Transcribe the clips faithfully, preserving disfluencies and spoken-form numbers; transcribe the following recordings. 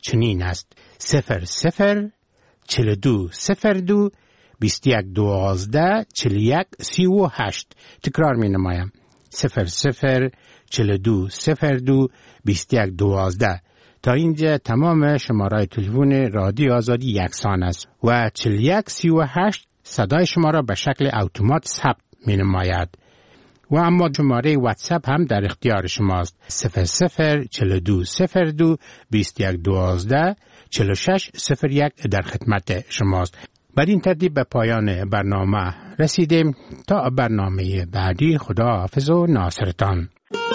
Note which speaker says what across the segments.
Speaker 1: چنین است: صفر صفر چل دو صفر دو بیست یک دوازده چل یک سی و هشت. تکرار می نمایم: صفر صفر چل دو صفر دو بیست یک دوازده. تا اینجا تمام شماره تلفن رادیو آزادی یکسان است و چل یک سی و هشت صدای شما را به شکل اتومات ثبت می نماید. و اما شماره واتساپ هم در اختیار شماست: صفر صفر چل دو صفر دو بیست یک دوازده چل شش صفر یک در خدمت شماست. بر این ترتیب به پایان برنامه رسیدیم. تا برنامه بعدی، خدا حافظ و ناصرتان.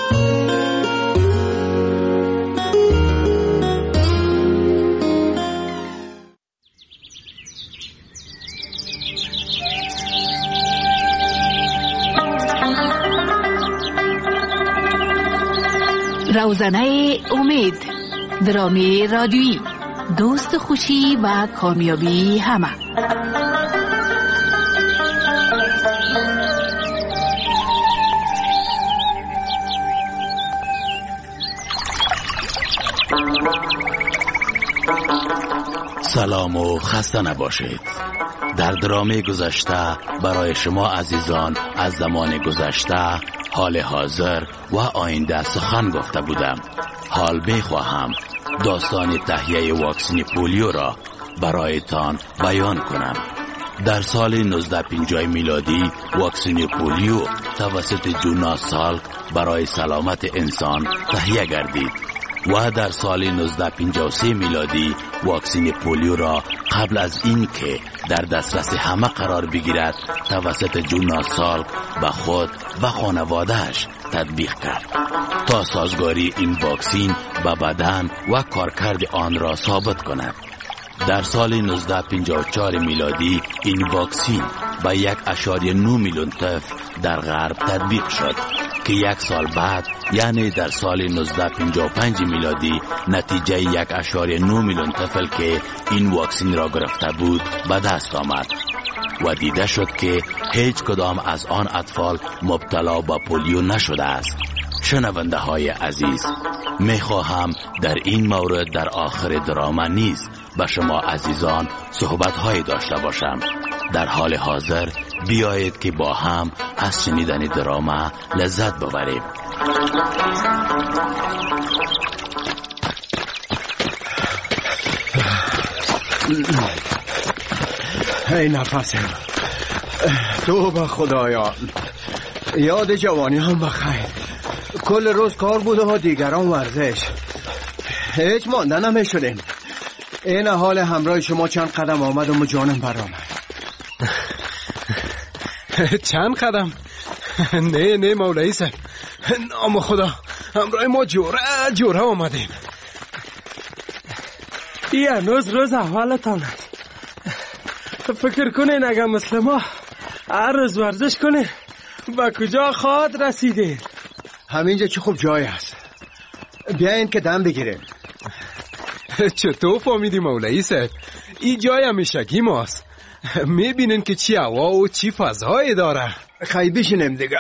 Speaker 2: روزنه امید، درامی رادیویی، دوست خوشی و کامیابی همه.
Speaker 3: سلام و خسته نباشید. در درامه گذشته برای شما عزیزان از زمان گذشته، حال حاضر و آینده سخن گفته بودم. حال بخواهم داستان تهیه واکسن پولیو را برایتان بیان کنم. در سال نوزده پنجاه میلادی واکسن پولیو توسط جونا سالک برای سلامت انسان تهیه گردید و در سال نوزده پنجاه و سه میلادی واکسن پولیو را قبل از این که در دسترس همه قرار بگیرد توسط جونا سالک به خود و خانوادهش تطبیق کرد تا سازگاری این واکسن به بدن و کارکرد آن را ثابت کند. در سال نوزده پنجاه و چهار میلادی این واکسن به یک اشاریه نه میلیون طفل در غرب تطبیق شد که یک سال بعد یعنی در سال نوزده پنجاه و پنج میلادی نتیجه یک اشاریه نه میلیون طفل که این واکسن را گرفته بود به دست آمد و دیده شد که هیچ کدام از آن اطفال مبتلا به پولیو نشده است. شنونده های عزیز، می خواهم در این مورد در آخر دراما نیز با شما عزیزان صحبت های داشته باشم. در حال حاضر بیایید که با هم از شنیدن دراما لذت ببریم.
Speaker 4: ای نفسم، تو به خدایان، یاد جوانی هم بخیر. کل روز کار بوده و دیگران ورزش، هیچ مانده نمیشدیم. این حال همراه شما چند قدم آمد و جانم برآمد.
Speaker 5: چند قدم؟ نه نه مولایی صاحب، نام خدا، همراه ما جوره جوره آمدیم.
Speaker 6: ای هنوز روز احوالتان است. فکر کنین اگر مثل ما هر روز ورزش کنین با کجا خواهد رسیده؟
Speaker 4: همینجا چه خوب جای است، بیاین که دم بگیریم.
Speaker 5: چطور فهمیدی مولایی صاحب؟ این جای همیشگی ماست. میبینین که چی هوا و چی فضایی داره.
Speaker 4: خیلی بشینیم دیگه.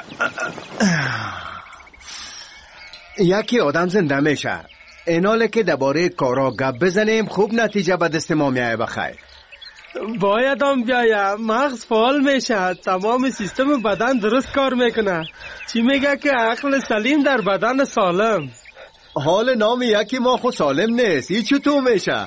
Speaker 4: یکی آدم زنده میشه، ایناله که درباره کارا گپ بزنیم خوب نتیجه به دست ما میایه. بخیر
Speaker 6: باید هم بیایه، مغز فعال میشه، تمام سیستم بدن درست کار میکنه. چی میگه که عقل سلیم در بدن سالم.
Speaker 4: حال نام یکی ما خود سالم نیست، این چطور میشه؟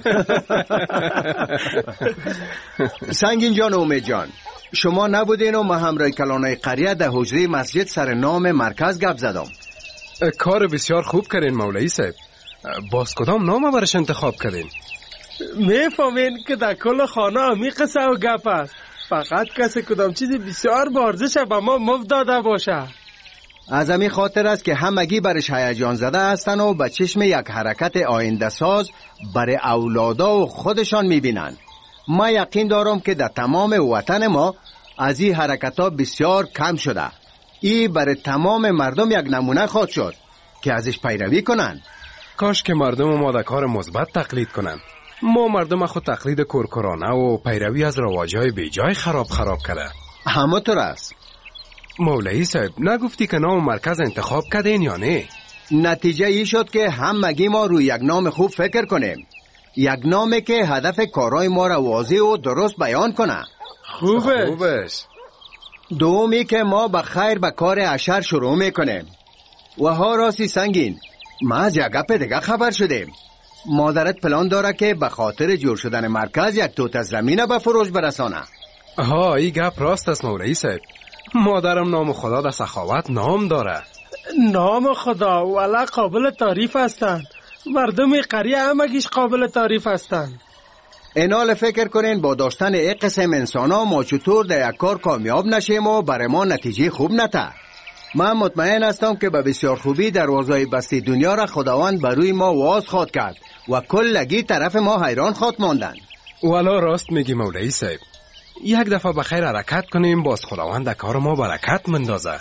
Speaker 4: سنگین جان و امید جان، شما نبودین و ما همراه کلانای قریه در حجره مسجد سر نام مرکز گپ زدم.
Speaker 5: کار بسیار خوب کردین مولایی صاحب. باز کدام نام برش انتخاب کردین؟
Speaker 6: میفهمین که در کل خانه همی قصه و گپ است، فقط کسی کدام چیزی بسیار بارزش به ما مفت داده باشه.
Speaker 4: از همین خاطر است که همگی برش هیجان زده هستن و به چشم یک حرکت آینده ساز برای اولادا و خودشان میبینن. ما یقین دارم که در تمام وطن ما از این حرکت ها بسیار کم شده. این برای تمام مردم یک نمونه خواهد شد که ازش پیروی کنن.
Speaker 5: کاش که مردم ما در کار مثبت تقلید کنن. ما مردم خود تقلید کورکورانه و پیروی از رواجهای بیجای خراب خراب کرده.
Speaker 4: همه طور است.
Speaker 5: مولایی صاحب، نگفتی که نام مرکز انتخاب کردین یا نه؟
Speaker 4: نتیجه ای شد که همگی ما روی یک نام خوب فکر کنیم، یک نامی که هدف کارهای ما را واضح و درست بیان کنه.
Speaker 6: خوبه.
Speaker 5: خوبش.
Speaker 4: دومی که ما به خیر به کار اشر شروع میکنیم. و ها راستی سنگین، ما از یک گپ دیگه خبر شدیم. مادرت پلان داره که به خاطر جور شدن مرکز یک توت زمینه به فروش برسانه.
Speaker 5: ها این گپ راست است مولوی صاحب. مادرم نام خدا در سخاوت نام داره.
Speaker 6: نام خدا والا قابل تعریف هستن. مردم قریه همگیش قابل تعریف هستن.
Speaker 4: اینال فکر کنین با داشتن یک قسم انسان ها ما چطور در یک کار کامیاب نشیم و برای ما نتیجه خوب نته. من مطمئن هستم که به بسیار خوبی دروازه بسته دنیا را خداوند بروی ما واز خواد کرد و کلگی طرف ما حیران خواد ماندن.
Speaker 5: والا راست میگی مولوی صاحب. یک دفعه بخیر حرکت کنیم باز خداوند در کار ما برکت مندازه.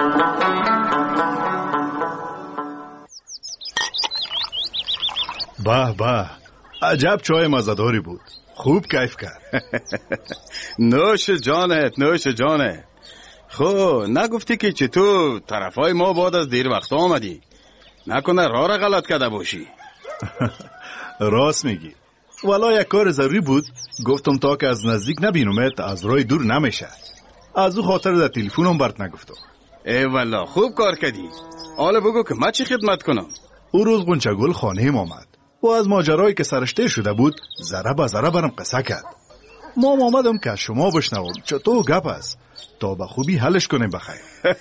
Speaker 7: به به، عجب چای مزداری بود، خوب کیف کرد.
Speaker 3: نوش جانت نوش جانت. خب نگفتی که چطور طرفای ما بعد از دیر وقت آمدی؟ نکنه راه را غلط کرده باشی؟
Speaker 7: راست میگی، والا یک کار ضروری بود، گفتم تا که از نزدیک نبینمت از راه دور نمیشه. از او خاطر در تلفنم برات نگفتم.
Speaker 3: ای والا خوب کار کردی. حالا بگو که من چی خدمت کنم؟
Speaker 7: او روز غنچه‌گل خانه‌ام آمد و از ماجرایی که سرشته شده بود ذره به ذره برام قصه کرد. ما آمدم که شما بشنوم چطور گپ است تا به خوبی حلش کنیم بخیر.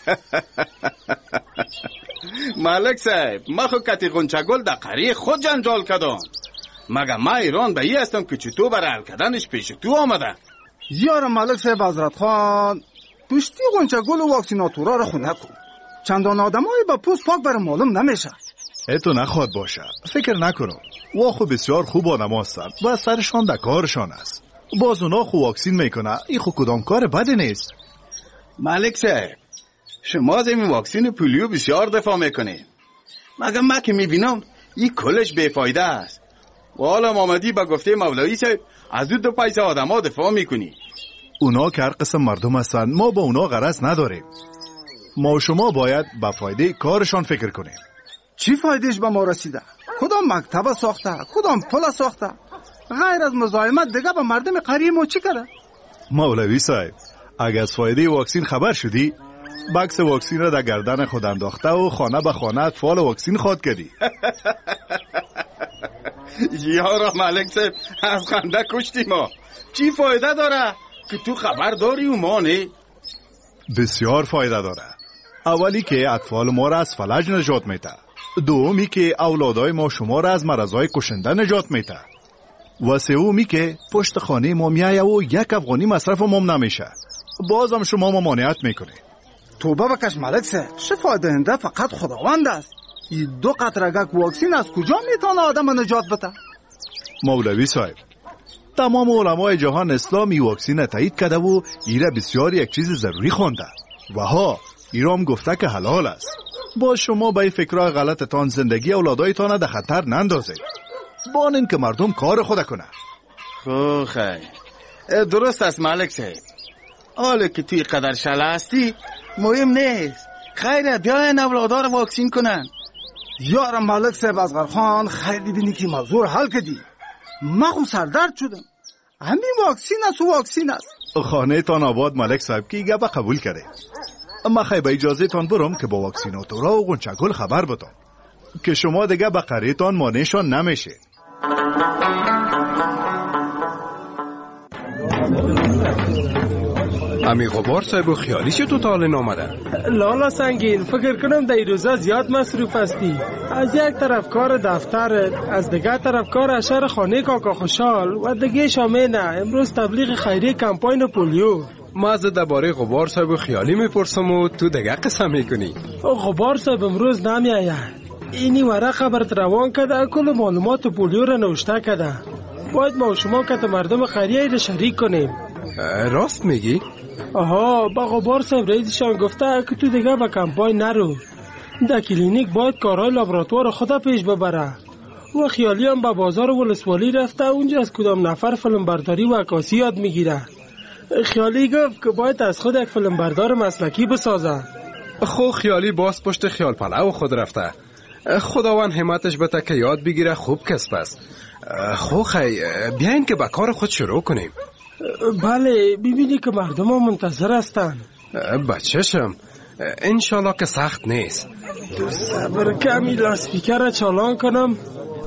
Speaker 3: ملک صاحب، ما خو کتی غنچه‌گل در قریه خود جنجال کردم. مگه من ایران به این هستم که چطور برای حل کردنش پیش تو آمده؟
Speaker 8: یار ملک صاحب حضرت خان، پشتی غنچه‌گل و واکسیناتورا را خونه کن. چندان آدمایی با پوست پاک برای معلوم نمیشه.
Speaker 7: ایتو نخواد باشه، فکر نکنم. وا خو بسیار خوب آدم هستند و سرشان در کارشان است. باز اونا خو واکسین میکنه، این خو کدام کار بدی نیست.
Speaker 3: ملک صاحب، شما از این واکسین پولیو بسیار دفاع میکنید، مگر من که میبینم این کلش بیفایده است. و حالا آمدی با گفته مولوی صاحب از دو پیسه آدم ها دفاع میکنی.
Speaker 7: اونا که هر قسم مردم هستند، ما با اونا غرض نداریم. ما و شما باید به فایده کارشان فکر کنیم.
Speaker 8: چی فایدهش به ما رسیده؟ کدام مکتب ساخته؟ کدام پل ساخته؟ غیر از مزاحمت دیگه به مردم قریه ما چی کرده؟
Speaker 7: مولوی صاحب، اگر از فایده واکسین خبر شدی، بکس واکسین را در گردن خود انداخته و خانه به خانه اطفال واکسین خواد کردی.
Speaker 3: یارا ملک صاحب، از خنده کشتی ما. چی فایده داره که تو خبر داری و ما نه؟
Speaker 7: بسیار فایده داره. اولی که اطفال ما را از فلج نجات میده. دومی که اولادای ما شما را از مرضای کشنده نجات میده. و سومی که پشت خانه ما میایه و یک افغانی مصرف ما نمیشه. بازم شما ممانعت میکنه.
Speaker 8: توبه بکش ملک صاحب، شفا دهنده فقط خداوند است. این دو قطرگک واکسین از کجا میتونه آدم نجات بده؟
Speaker 7: مولوی صاحب، تمام علمای جهان اسلامی واکسین تایید کرده و ایره بسیار یک چیز ضروری خونده و ها ایرام گفته که حلال است. با شما به این فکرهای غلطتان زندگی اولادایتان در خطر نندازید. بانین که مردم کار خود کنه.
Speaker 3: خو خیر درست است ملک صاحب. حالا که توی قدر شله هستی مهم نیست. خیره بیاین اولادا رو واکسین کنن.
Speaker 8: یار ملک صاحب اصغر خان، خیلی بینی که موضوع حل کردی. من خود سردرد شدم. همین واکسین است و واکسین است.
Speaker 7: خانه تان آباد ملک صاحب که گپ قبول کرده. اما خیلی به اجازه تان برم که با واکسیناتورا و غنچه‌گل خبر بدم که شما دیگه به قریه تان مانعشان نمیشه.
Speaker 5: امی غبار صاحب و خیالیش تو تاله نامده.
Speaker 6: لالا سنگین، فکر کنم در این روزا زیاد مصروف هستی. از یک طرف کار دفتر، از دیگه طرف کار اشر خانه کاکا خوشحال و دیگه شامینه امروز تبلیغ خیریه کمپاین پولیو.
Speaker 5: ما از درباره غبار صاحب و خیالی میپرسم و تو دیگه قسم میکنی.
Speaker 6: غبار صاحب امروز نمیآید. اینی ورقه برات روان کرده، کل معلومات پولیو را نوشته کرده. باید ما و شما که مردم خیریه را شریک کنیم.
Speaker 5: راست میگی؟
Speaker 6: آها، با غبار صاحب رئیسشان گفته که تو دیگه با کمپاین نرو. در کلینیک باید کارهای لابراتوار خدا پیش ببره. و خیالی هم با بازار ولسوالی رفته، اونجا از کدام نفر فیلم برداری و عکاسی یاد میگیره. خیالی گفت که باید از خود یک فیلم بردار مسلکی بسازه.
Speaker 5: خو خیالی باز پشت خیال پلو خود رفته. خداوند همتش بده که یاد بگیره خوب کسب است. خو خی بیاین که به کار خود شروع کنیم.
Speaker 6: بله ببینی که مردم ها منتظر هستن.
Speaker 5: بچشم انشالله که سخت نیست.
Speaker 6: صبر کمی لاسپیکر را چالان کنم.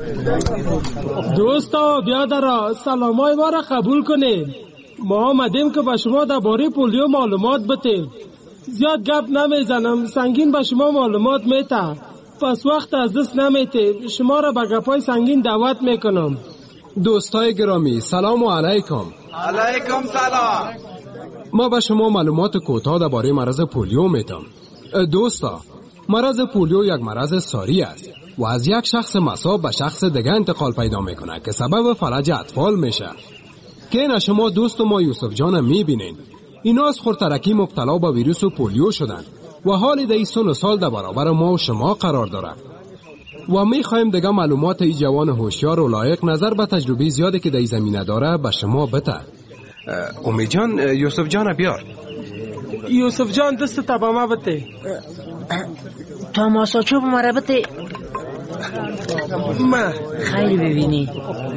Speaker 6: دوستا بیادرها سلامای ما را قبول کنید. ما آمدیم که به شما درباره پولیو معلومات بدیم. زیاد گپ نمیزنم، سنگین به شما معلومات میته، پس وقت از دست نمیته. شما را به گپای سنگین دعوت میکنم.
Speaker 5: دوستای گرامی سلام و علیکم.
Speaker 8: علیکم سلام.
Speaker 5: ما به شما معلومات کوتاه درباره مرض پولیو میدم. دوستا، مرض پولیو یک مرض ساری است و از یک شخص مصاب به شخص دیگه انتقال پیدا میکنه که سبب فلج اطفال میشه. که اینا شما دوست ما یوسف جان میبینین، اینا از خورترکی مبتلا به ویروس پولیو شدن و حال در سن و سال در برابر ما و شما قرار داره و میخوایم دیگه معلومات ای جوان هوشیار و لایق نظر به تجربه زیادی که در زمینه داره به شما بده. امید جان، یوسف جان بیار.
Speaker 6: یوسف جان دست تا ما بده.
Speaker 9: تماساچوب مرا بده.
Speaker 6: ما
Speaker 9: خیلی ببینی.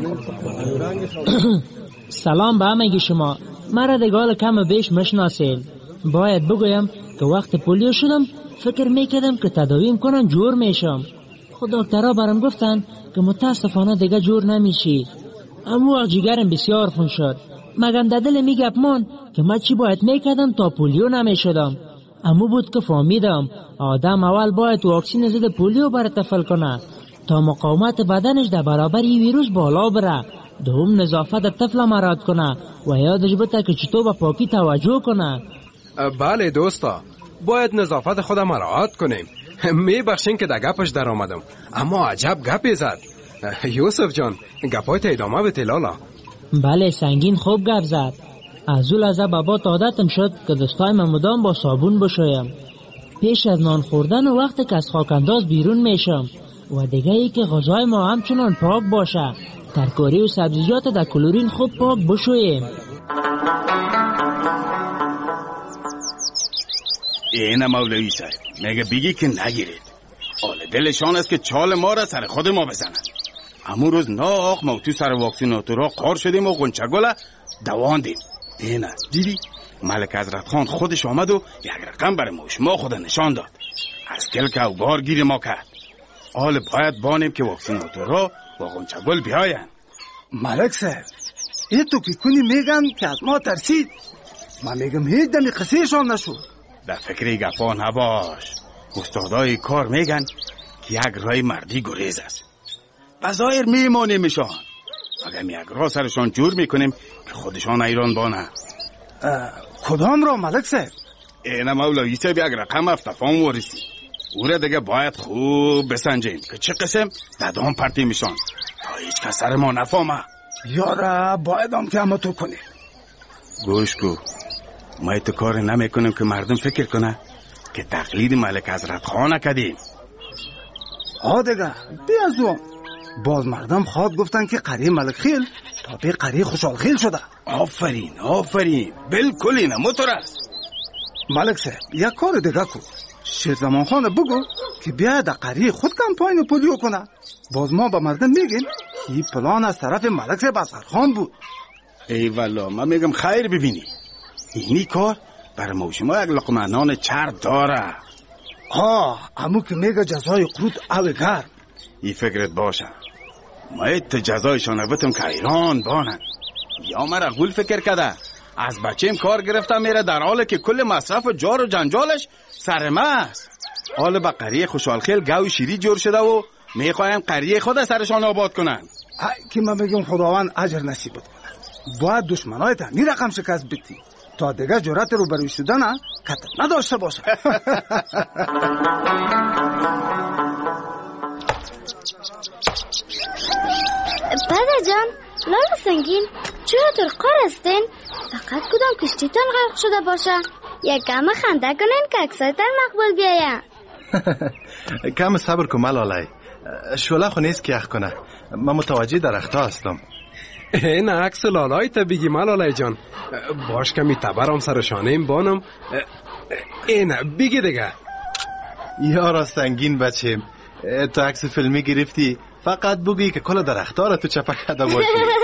Speaker 9: سلام به همه شما. مرا دگال کم و بیش مشناسید. باید بگویم که وقت پولیو شدم فکر میکردم که تداویم کنم جور میشم. خود دکترها برام گفتن که متاسفانه دیگه جور نمیشی. اما وقت جگرم بسیار خون شد. مگم در دل میگپ مان که من چی باید میکردم تا پولیو نمیشدم. اما بود که فهمیدم آدم اول باید واکسین ضد پولیو بر طفل کنه تا مقاومت بدنش در برابر این ویروس بالا بره. دوم نظافت طفل مراعات کنه و یادش بده که چطور به پاکی توجه کنه.
Speaker 5: بله دوستا، باید نظافت خود مراعات کنیم. میبخشین که در گپش در آمدم، اما عجب گپی زد. یوسف جان گپایت ادامه بده لالا.
Speaker 9: بله سنگین خوب گپ زد. از اون لحظه بابات عادتم شد که دستای من مدام با صابون بشویم پیش از نان خوردن و وقتی که از خاکانداز بیرون میشم و دیگه ای که غذای ما همچنان پاک باشه. ترکاری و سبزیجات در کلورین خوب پاک بشویم.
Speaker 3: اینه مولوی صاحب میگه بگی که نگیرید. آل دلشان است که چال ما را سر خود ما بزنن. امون روز ناخ ما تو سر واکسیناتورا قار شدیم و غنچگل دواندیم. اینه دیدی ملک حضرت خان خودش آمد و یک رقم برای ما شما خود نشان داد. از کل که او بار گیر ما کرد. آل باید بانیم که واکسیناتورا و غنچگل بیاین.
Speaker 8: ملک صاحب این تو که کنی میگن که از ما ترسید. من میگم هیچ دمی قصهشان نشد.
Speaker 3: در فکری گپا نباش. استادای کار میگن که یک رای مردی گریز است. بظاهر میمانیمشان اگر یک راه سرشان جور میکنیم که خودشان ایران بانه.
Speaker 8: کدام را ملک صاحب؟
Speaker 3: اینه مولوی صاحب یک رقم افتفام ورسی. او را دیگه باید خوب بسنجیم که چه قسم دادام پرتی میشان تا هیچ کس سر ما نفهمه.
Speaker 8: یاره باید هم که همه تو کنی.
Speaker 3: گوش کو، ما ایتو کار نمی کنیم که مردم فکر کنه که تقلید ملک حضرت خان کدیم.
Speaker 8: ها دیگه بیازو باز مردم خواد گفتن که قری ملک خیل تا بی قری خوشحال خیل شده.
Speaker 3: آفرین آفرین بلکل اینه موتور است.
Speaker 8: ملک صاحب یک کار دیگه کو، شیرزمان خان بگو که بیاید قری خود کمپاین پولیو کنه. باز ما با مردم میگیم این پلان از طرف ملک صاحب اصغر خان بود.
Speaker 3: ای والا من میگم خیر ببینی اینی کار برای ما شما یک لقمه نان چرب داره.
Speaker 8: ها امو که میگه جزای قروت او گرم.
Speaker 3: این فکرت باشه ما ایت جزایشان بتم که ایران بانن. یا مرا غول فکر کده از بچیم کار گرفتم میره در حاله که کل مصرف و جار و جنجالش سر ما است. حال با قریه خوشحال خیل گو شیری جور شده و میخوایم قریه خود سرشان آباد کنن.
Speaker 8: که من بگم خداوند اجر نصیب کنه. باید دشمنای تمی رقم شکست بدی تا دیگه جرأت رو بروی شدن کتر نداشته باشه.
Speaker 10: پدر جان لالا سنگین چرا در قار هستین؟ فقط کدام کشتیتان غرق شده باشه. یک کم خنده کنین که اکسایتر مقبول بیایم.
Speaker 11: کم صبر کن ملالای، شوله خو نیست که یخ کنه. من متوجه درختا هستم.
Speaker 5: این عکس لالای تا بگی ملالای جان. باش کمی تبرم سرشانه این بانم. این بگی دیگه.
Speaker 11: یارا سنگین بچه تو عکس فیلمی گرفتی، فقط بگی که کل درخت‌ها را تو چپه کرده باشی.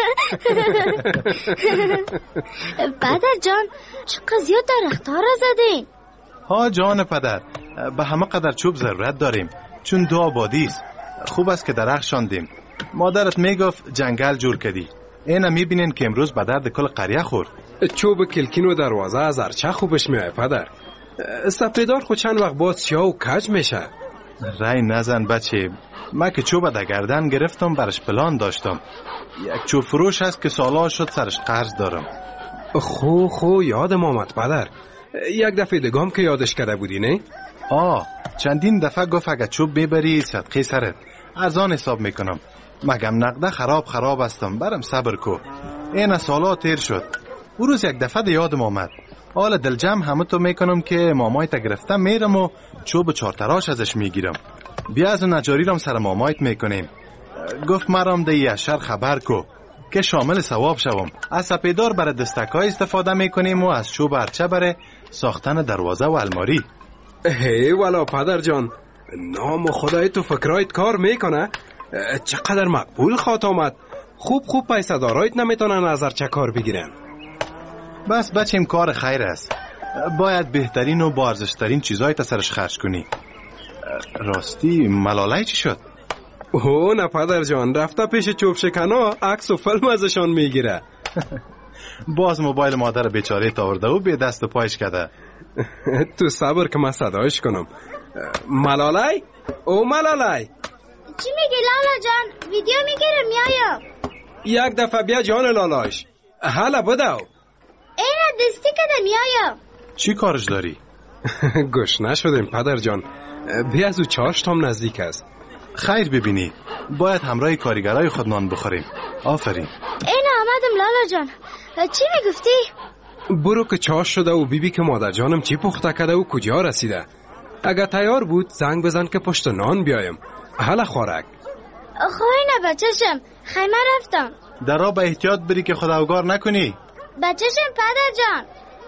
Speaker 10: پدر جان چقدر زیاد درخت‌ها را زدین؟
Speaker 11: ها جان پدر، به همه قدر چوب ضرورت داریم چون دو آبادی است. خوب است که درخت شاندیم. مادرت میگفت جنگل جور کردی. اینا میبینین که امروز به درد کل قریه خورد.
Speaker 5: چوب کلکین و دروازه از ارچه خوبش میاد پدر. سپیدار خود چند وقت بعد سیاه و کج میشه.
Speaker 11: رای نزن بچه، من که چوب در گردن گرفتم برش پلان داشتم. یک چوب فروش هست که سالا شد سرش قرض دارم.
Speaker 5: خو خو یادم آمد پدر. یک دفعه دگام که یادش کرده بودی نه؟
Speaker 11: آه چندین دفعه گفت اگه چوب ببری صدقه سرت ارزان حساب میکنم. مگم نقده خراب خراب هستم، برم صبر کو. این سالا تیر شد. او روز یک دفعه یادم آمد. حالا دل جمع همه تو میکنم که مامایت گرفتم میرم و چوب چارتراش ازش میگیرم. بیا از نجاری رم سر مامایت میکنیم. گفت مرام ده یشر خبر کو که شامل ثواب شوم. از سپیدار برای دستکای استفاده میکنیم و از چوب ارچه برای ساختن دروازه و الماری.
Speaker 5: هی والا پدر جان، نام خدای تو فکرایت کار میکنه. چقدر مقبول خواهد آمد. خوب خوب پیسه دارایت نمیتونن از ارچه کار بگیرن.
Speaker 11: بس بچیم کار خیر است. باید بهترین و با ارزشترین چیزای تا سرش خرج کنی. راستی ملالای چی شد؟
Speaker 5: اوه نه پدر جان، رفته پیش چوب شکنا عکس و فیلم ازشان میگیره.
Speaker 11: باز موبایل مادر بیچاره تاورده و به دست و پایش کرده.
Speaker 5: تو صبر که من صدایش کنم. ملالای؟ او ملالای
Speaker 10: چی میگی لالا جان؟ ویدیو میگیره میایم.
Speaker 5: یک دفعه بیا جان لالایش. حالا بدو.
Speaker 10: اینا دستی کده میایم.
Speaker 11: چی کارش داری؟
Speaker 5: گوش نشدیم پدر جان. بیا از او چاشتم نزدیک است.
Speaker 11: خیر ببینی، باید همراه کارگرای خود نان بخوریم. آفرین.
Speaker 10: اینا آمدم لالا جان. چی میگفتی؟
Speaker 5: برو که چاش شده و بیبی که مادر جانم چی پخته کرده و کجا رسیده. اگه تیار بود زنگ بزن که پشت نان بیایم. حالا خورک.
Speaker 10: خواه بچشم، خیمه رفتم.
Speaker 11: در را به احتیاط بری که خداوگار نکنی.
Speaker 10: بچشم پدر جان.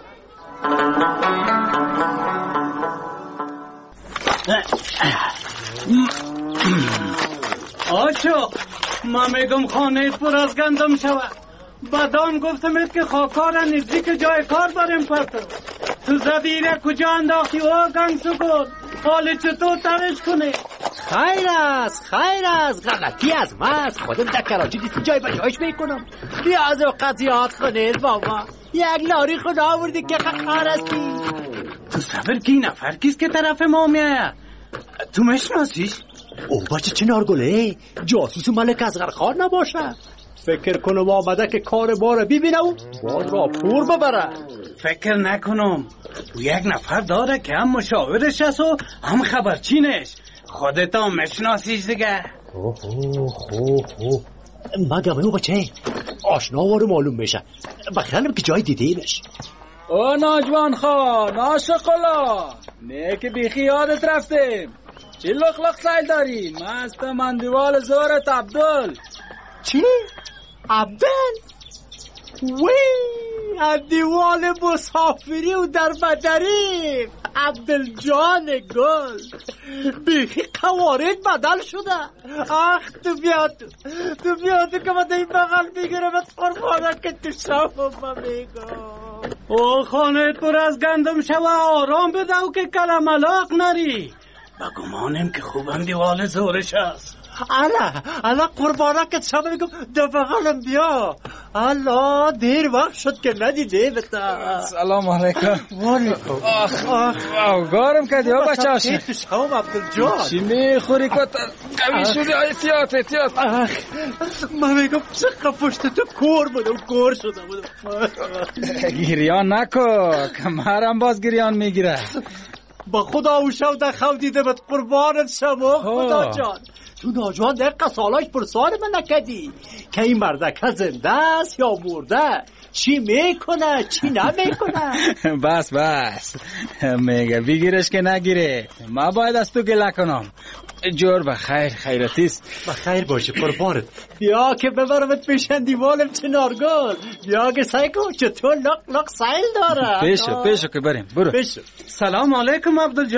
Speaker 6: آشو من میگم خانه پر از گندم شود. بدان گفتم که خاکار نزدیک جای کار داریم پرتو. تو زدیره کجا انداختی و گنگ سکون حال چطور ترش کنی؟
Speaker 12: خیر است خیر است، غلطی از من است. خودم در کراچی دیسی جای بجایش میکنم. بیاز و قضیات کنید بابا. یک لاری خود آوردی که خکار هستی.
Speaker 6: تو صبر کی نفر کیست که طرف ما میایه؟ تو مشناسیش؟
Speaker 12: او بچه چه نارگله جاسوس ملک اصغر خان نباشه. فکر کنم آمده که کار باره ببینه و باد را پور ببره.
Speaker 6: فکر نکنم. او یک نفر داره که هم مشاورش است و هم خبرچینش. خودت هم مشناسیش دیگه.
Speaker 12: اوه خوب خوب مگه او بچه آشنا وارو معلوم میشه. بخیرم که جای دیدیمش.
Speaker 13: او ناجوان خان عاشقلا نه که بیخی یادت رفتیم. چی لخ لخ سایل داری؟ مست من دیوال زورت عبدال.
Speaker 12: چی؟ عبدال؟ وی دیوال مسافری و در بدری عبدال جان گل بیخی قوارد بدل شده. آخ تو بیاد تو بیاد که من این بغل بگیرم از قربانه که تو شما میگم.
Speaker 6: او خانه پر از گندم شوه آرام بدو که کلم ملاق نری. بگمانم که خوبم دیوال زورش است.
Speaker 12: الا الا قربانه که شما میگم دو بغلم بیا. الا دیر وقت شد که ندیده بتا.
Speaker 13: سلام علیکم.
Speaker 12: وعلیکم.
Speaker 13: آخ آخ اوگارم کردی ها بچه هاشی.
Speaker 12: تو شما عبدالجان
Speaker 13: چی میخوری کتا قوی شدی احتیاط احتیاط.
Speaker 12: آخ من میگم چقدر پشت تو کور بودم کور شده بودم.
Speaker 13: گریان نکو کمرم باز گریان میگیره.
Speaker 12: با خدا او شو در خو دیده بد قربانت شما خدا جان. تو ناجوان دقیقه سالاش پرسان من نکدی که این مردکه زنده است یا مرده، چی میکنه چی نمیکنه.
Speaker 13: بس بس میگه بگیرش که نگیره. ما باید از تو گله کنم. جور بخیر خیرتیست.
Speaker 12: بخیر باشه قربانت. بیا که ببرمت پیشن دیوالم چنارگل. بیا که سعی کن چطور لق لق سایل داره.
Speaker 13: پیشو پیشو که بریم برو.
Speaker 12: پیشو.
Speaker 6: سلام علیکم عبدالجان.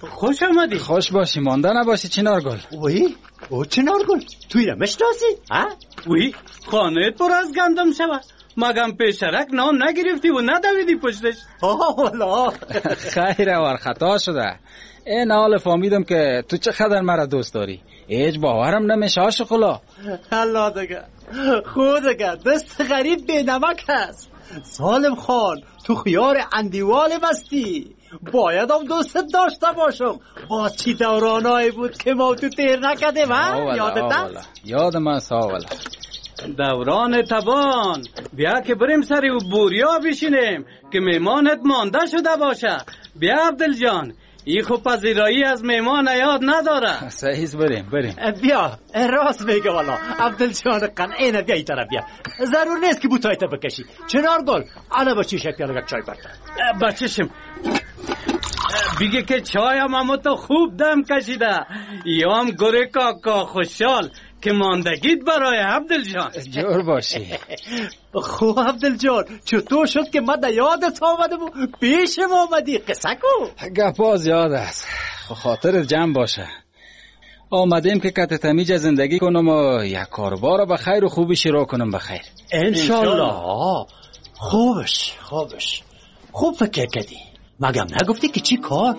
Speaker 12: خوش آمدی.
Speaker 13: خوش باشی، مانده نباشی چنارگل.
Speaker 12: وی او چنارگل توی را مشناسی؟ ها؟ وی خانه پر از گندم شود. مگم پیشرک نام نگرفتی و ندویدی پشتش؟ آه والا
Speaker 13: خیره ور خطا شده. این حال فهمیدم که تو چقدر مرا دوست داری. هیچ باورم نمیشه عاشق‌الله.
Speaker 12: الله دگه خود دگه دست غریب بی نمک هست. سالم خان تو خیار اندیوال مستی. باید هم دوستت داشته باشم. با چی دورانایی بود که ما تو تیر نکدیم ها؟ یادت هست؟
Speaker 13: یادم هست آولا.
Speaker 12: دوران تبان بیا که بریم سری و بوریا بشینیم که میمانت مانده شده باشه. بیا عبدل جان، این خوب پذیرایی از میمان یاد نداره.
Speaker 13: صحیح بریم بریم.
Speaker 12: بیا راست میگه والا عبدل جان قنعینه. بیا ای طرف بیا. ضرور نیست که بوتایت بکشی. چنارگل انا با چی شکل لگه چای برده بچشم. بیگه که چای هم همه تو خوب دم کشیده. یا هم گره کاکا خوشحال که ماندگیت برای عبدل جان.
Speaker 13: جور باشی.
Speaker 12: خوب عبدل جان چطور شد که من در یادت آمده بود پیشم آمدی؟ قصه کو.
Speaker 13: گپاز یاد است، خاطر جمع باشه. آمدیم که کت تمیج زندگی کنم و یک کاربار به خیر و خوبی شروع کنم به خیر
Speaker 12: انشالله. خوبش خوبش خوب فکر کردی. مگم نگفتی که چی کار؟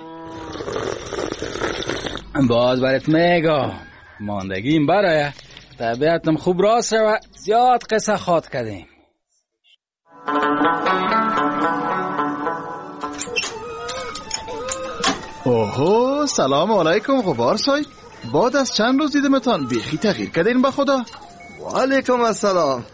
Speaker 13: باز برات میگم ماندگیم برای طبیعتم خوب راست و زیاد قصه خواد کردیم.
Speaker 7: اوهو سلام علیکم غبار صاحب. بعد از چند روز دیدمتان بیخی تغییر کردین به خدا.
Speaker 14: و علیکم السلام.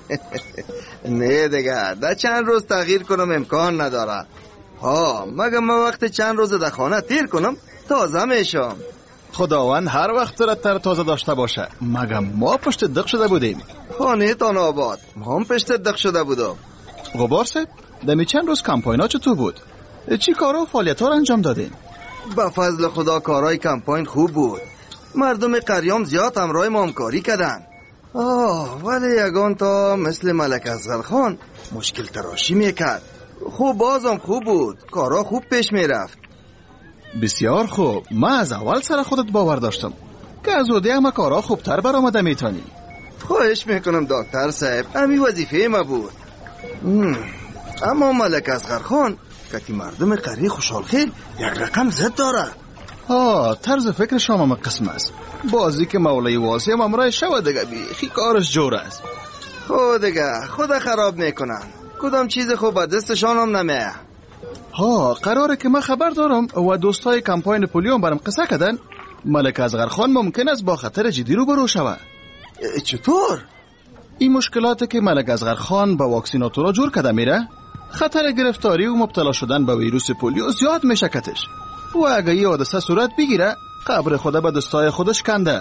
Speaker 14: نه دیگه در چند روز تغییر کنم امکان نداره. ها مگه من وقت چند روز در خانه تیر کنم تازه میشم.
Speaker 7: خداوند هر وقت را تر تازه داشته باشه. مگه ما پشت دق شده بودیم.
Speaker 14: خانه تان آباد ما هم پشت دق شده بودم.
Speaker 7: غبار صاحب دمی چند روز کمپاینا چطور بود؟ چی کارا و فعالیت ها را انجام دادین؟
Speaker 14: با فضل خدا کارای کمپاین خوب بود. مردم قریام زیاد همراه ما همکاری کردن. آه ولی یگان تا مثل ملک اصغر خان مشکل تراشی میکرد. خوب بازم خوب بود. کارا خوب پیش میرفت.
Speaker 7: بسیار خوب. من از اول سر خودت باور داشتم که از اوده همه کارا خوبتر برآمده میتونی.
Speaker 14: خواهش میکنم دکتر صاحب، همین وظیفه ما بود. اما ملک اصغر خان که مردم قریه خوشحال خیل یک رقم زد داره.
Speaker 7: ها طرز فکر شما هم قسم است. بازی که مولای واسی هم امرای شود دیگه بیخی کارش جور است.
Speaker 14: خود دیگه خدا خراب میکنن. کدام چیز خوب دستشان هم نمیه.
Speaker 7: ها قراره که من خبر دارم و دوستای کمپاین پولیو برام قصه کردن ملک اصغر خان ممکن است با خطر جدی رو برو شود.
Speaker 14: چطور؟
Speaker 7: این مشکلاتی که ملک اصغر خان با واکسیناتورا جور کرده میره، خطر گرفتاری و مبتلا شدن به ویروس پولیو زیاد میشه کتش. و اگه یه حادثه صورت بگیره قبر خدا به دستای خودش کنده.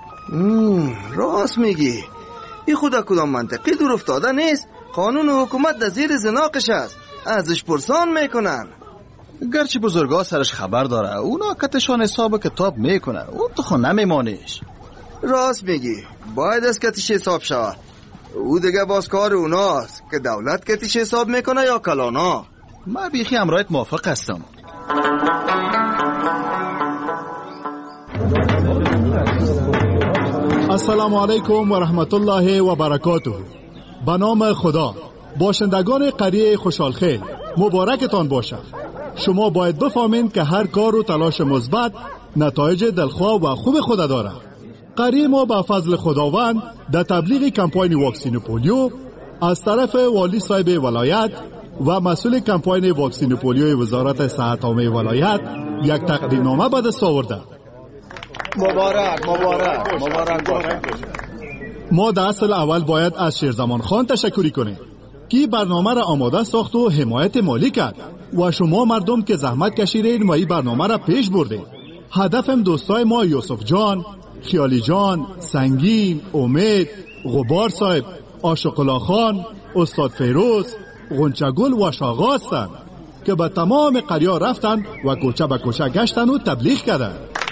Speaker 14: راست میگی. این خدا کدام منطقی دور افتاده نیست. قانون و حکومت در زیر زناقش است. ازش پرسان میکنن.
Speaker 7: گرچه بزرگا سرش خبر داره اونا کتشان حساب کتاب میکنه. اون تو خود نمیمانش.
Speaker 14: راست میگی. باید از کتش حساب شود. او دیگه باز کار اوناست که دولت کتش حساب میکنه یا کلانا.
Speaker 7: من بیخی همراهت موافق هستم.
Speaker 15: السلام علیکم و رحمت الله و برکاته. به نام خدا. باشندگان قریه خوشحالخیل مبارکتان باشد. شما باید بفهمین که هر کار و تلاش مثبت نتایج دلخواه و خوب خود داره. قریه ما به فضل خداوند در تبلیغ کمپاین واکسین پولیو از طرف والی صاحب ولایت و مسئول کمپاین واکسین پولیو وزارت صحت عامه ولایت یک تقدیم نامه به دست آورده.
Speaker 14: مبارک مبارک مبارک باشه.
Speaker 15: ما در اصل اول باید از شیرزمان خان تشکری کنیم که برنامه را آماده ساخت و حمایت مالی کرد و شما مردم که زحمت کشیدین و این برنامه را پیش بردین. هدفم دوستای ما یوسف جان، خیالی جان، سنگین، امید، غبار صاحب، عاشق‌الله خان، استاد فیروز، غنچگل و شاغا هستند که به تمام قریه رفتن و کوچه به کوچه گشتن و تبلیغ کردن.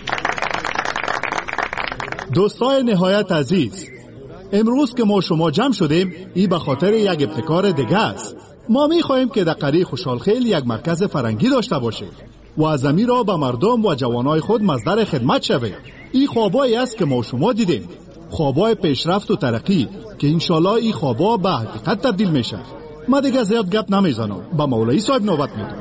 Speaker 15: دوستای نهایت عزیز، امروز که ما شما جمع شدیم این به خاطر یک ابتکار دیگه است. ما می خواهیم که در قریه خوشحالخیل یک مرکز فرنگی داشته باشیم. و از زمین را به مردم و جوانای خود مصدر خدمت شوید. این خوابایی است که ما شما دیدیم، خوابای پیشرفت و ترقی که انشالله این خوابا به حقیقت تبدیل میشه. ما دیگه زیاد گپ نمیزنم، به مولوی صاحب نوبت میدم.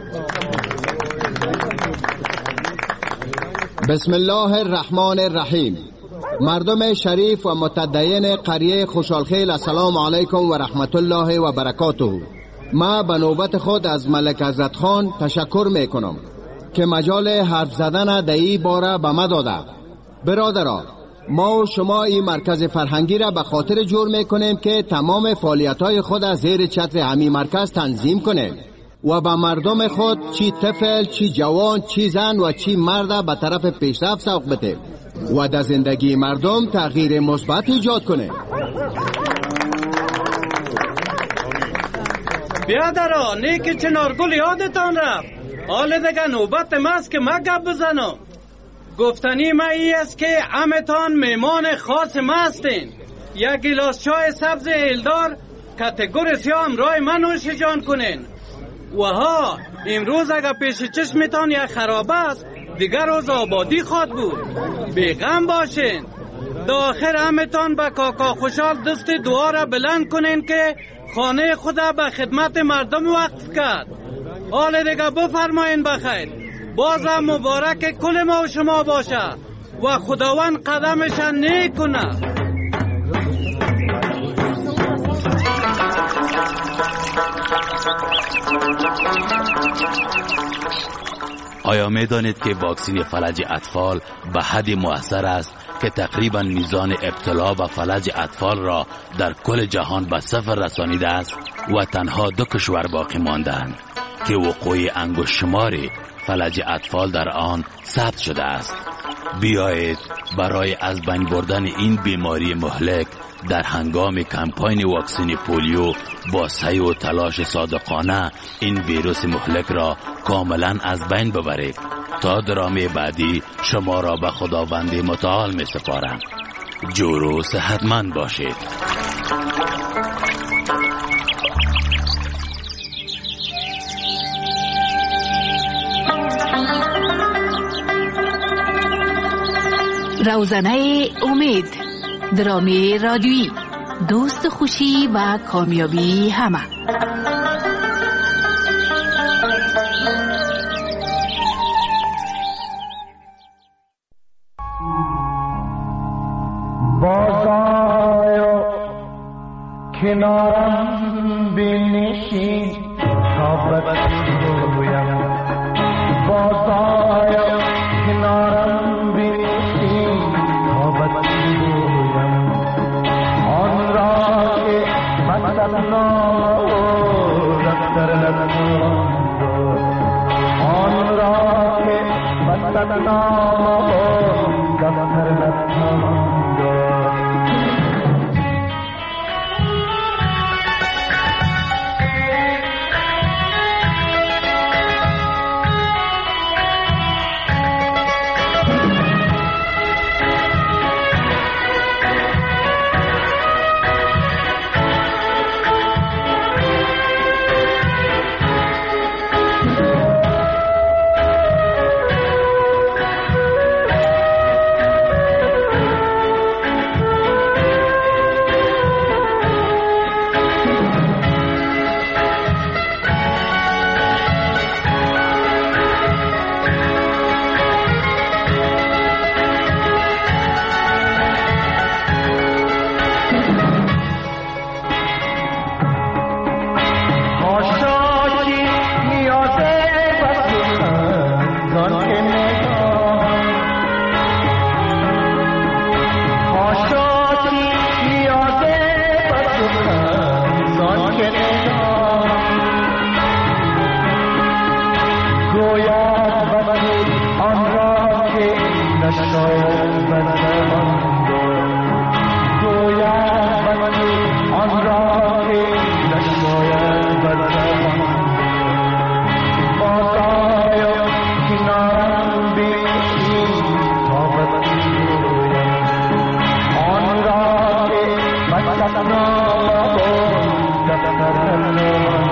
Speaker 4: بسم الله الرحمن الرحیم. مردم شریف و متدین قریه خوشحالخیل، السلام علیکم و رحمت الله و برکاته. ما به نوبت خود از ملک حضرت خان تشکر میکنم که مجال حرف زدن در این باره به ما داده. برادران، ما و شما این مرکز فرهنگی را به خاطر جور میکنیم که تمام فعالیت‌های خود از زیر چتر همین مرکز تنظیم کنیم و به مردم خود چی طفل، چی جوان، چی زن و چی مرد به طرف پیشرفت سوق بده و در زندگی مردم تغییر مثبت ایجاد کنه.
Speaker 12: بیادرا، نیک چنارگل یادتان رفت. حال دیگه نوبت ماست که ما گپ بزنم. گفتنی ما ای است که همتان میمان خاص ما هستین. یک گلاس چای سبز هیلدار کاتگوری سیاه همراه من نوش جان کنین. و ها، امروز اگر پیش چشمتان یک خراب است، دیگر روز آبادی خواد بود. بیغم باشین. داخل همتان به کاکا خوشحال دست دعا را بلند کنین که خانه خدا به خدمت مردم وقف کرد. حال دیگه بفرمایین بخیر. بازم مبارک کل ما و شما باشه و خداوند قدمشان نیک کنه.
Speaker 3: آیا می دانید که واکسن فلج اطفال به حد مؤثر است که تقریبا میزان ابتلا به فلج اطفال را در کل جهان به صفر رسانیده است و تنها دو کشور باقی ماندند که وقوع انگشت شماری فلج اطفال در آن ثبت شده است. بیایید برای از بین بردن این بیماری مهلک در هنگام کمپاین واکسن پولیو با سعی و تلاش صادقانه این ویروس مهلک را کاملا از بین ببرید. تا درامه بعدی شما را به خداوند متعال می سپارم. جور و صحتمند باشید.
Speaker 2: روزنه امید، درامی رادیویی، دوست خوشی و کامیابی همه.
Speaker 16: بازآیو کنارم بنشین تا بگویم، بازآیو کنارم بنشین تا بگویم آن را که مطلب دفتر نخواند، آن را که مطلب دفتر نخواند. No, no, no, no, no, no, no, no, no, no,